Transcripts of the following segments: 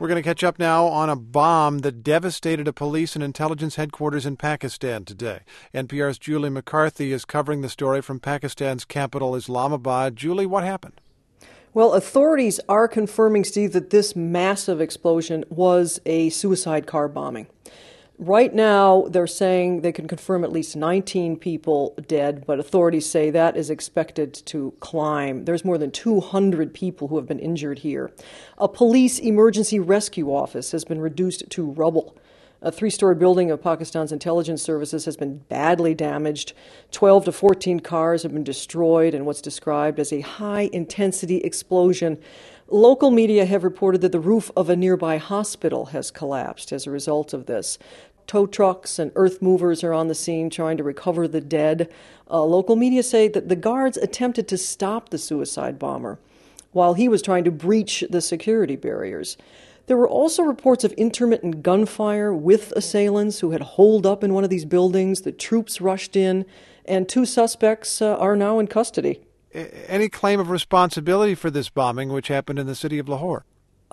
We're going to catch up now on a bomb that devastated a police and intelligence headquarters in Pakistan today. NPR's Julie McCarthy is covering the story from Pakistan's capital, Islamabad. Julie, what happened? Well, authorities are confirming, Steve, that this massive explosion was a suicide car bombing. Right now, they're saying they can confirm at least 19 people dead, but authorities say that is expected to climb. There's more than 200 people who have been injured here. A police emergency rescue office has been reduced to rubble. A 3-story building of Pakistan's intelligence services has been badly damaged. 12 to 14 cars have been destroyed in what's described as a high-intensity explosion. Local media have reported that the roof of a nearby hospital has collapsed as a result of this. Tow trucks and earth movers are on the scene trying to recover the dead. Local media say that the guards attempted to stop the suicide bomber while he was trying to breach the security barriers. There were also reports of intermittent gunfire with assailants who had holed up in one of these buildings. The troops rushed in, and 2 suspects are now in custody. Any claim of responsibility for this bombing, which happened in the city of Lahore?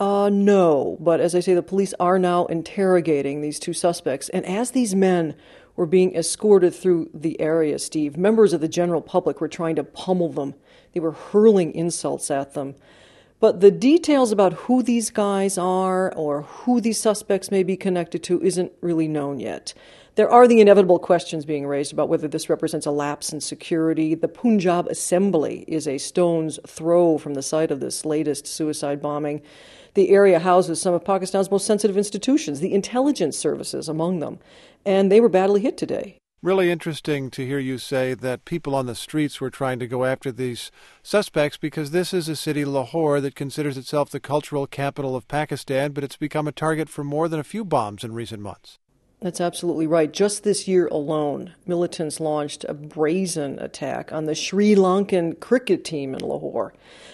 No, but as I say, the police are now interrogating these 2 suspects. And as these men were being escorted through the area, Steve, members of the general public were trying to pummel them. They were hurling insults at them. But the details about who these guys are or who these suspects may be connected to isn't really known yet. There are the inevitable questions being raised about whether this represents a lapse in security. The Punjab Assembly is a stone's throw from the site of this latest suicide bombing. The area houses some of Pakistan's most sensitive institutions, the intelligence services among them, and they were badly hit today. Really interesting to hear you say that people on the streets were trying to go after these suspects because this is a city, Lahore, that considers itself the cultural capital of Pakistan, but it's become a target for more than a few bombs in recent months. That's absolutely right. Just this year alone, militants launched a brazen attack on the Sri Lankan cricket team in Lahore.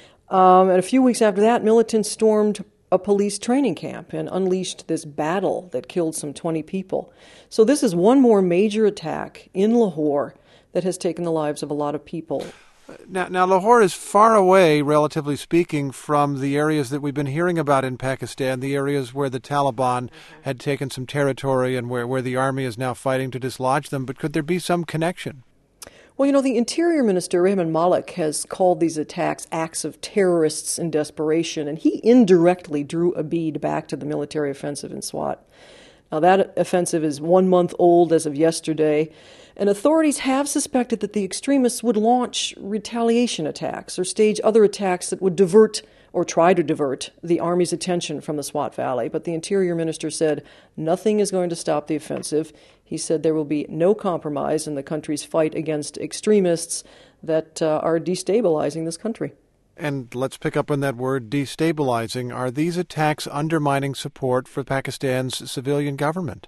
And a few weeks after that, militants stormed a police training camp and unleashed this battle that killed some 20 people. So this is one more major attack in Lahore that has taken the lives of a lot of people. Now, Lahore is far away, relatively speaking, from the areas that we've been hearing about in Pakistan, the areas where the Taliban had taken some territory and where the army is now fighting to dislodge them. But could there be some connection? Well, the Interior Minister, Rehman Malik, has called these attacks acts of terrorists in desperation, and he indirectly drew a bead back to the military offensive in Swat. Now, that offensive is 1 month old as of yesterday, and authorities have suspected that the extremists would launch retaliation attacks or stage other attacks that would divert or try to divert the Army's attention from the Swat Valley. But the Interior Minister said nothing is going to stop the offensive. He said there will be no compromise in the country's fight against extremists that are destabilizing this country. And let's pick up on that word, destabilizing. Are these attacks undermining support for Pakistan's civilian government?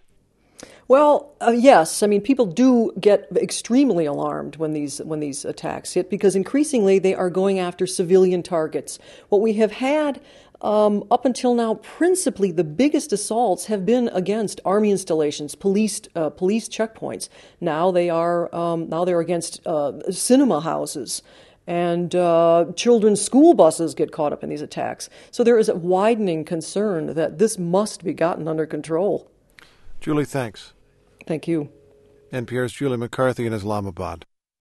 Well, yes. People do get extremely alarmed when these attacks hit because increasingly they are going after civilian targets. What we have had up until now, principally the biggest assaults have been against army installations, police checkpoints. Now they're against cinema houses. And children's school buses get caught up in these attacks. So there is a widening concern that this must be gotten under control. Julie, thanks. Thank you. NPR's Julie McCarthy in Islamabad.